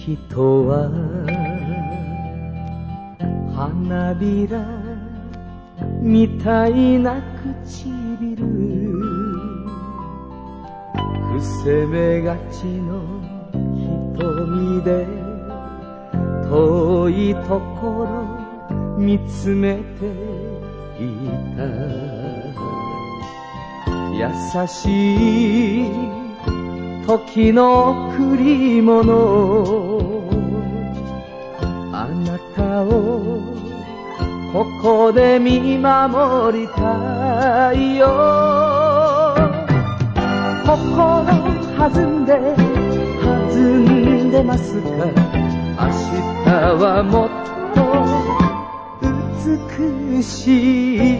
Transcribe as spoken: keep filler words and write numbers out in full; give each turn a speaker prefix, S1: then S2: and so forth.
S1: 人は花びらみたいな唇、くせめがちの瞳で遠いところ見つめていた。優しい時の贈り物、あなたをここで見守りたいよ。心弾んで弾んでますか、明日はもっと美しい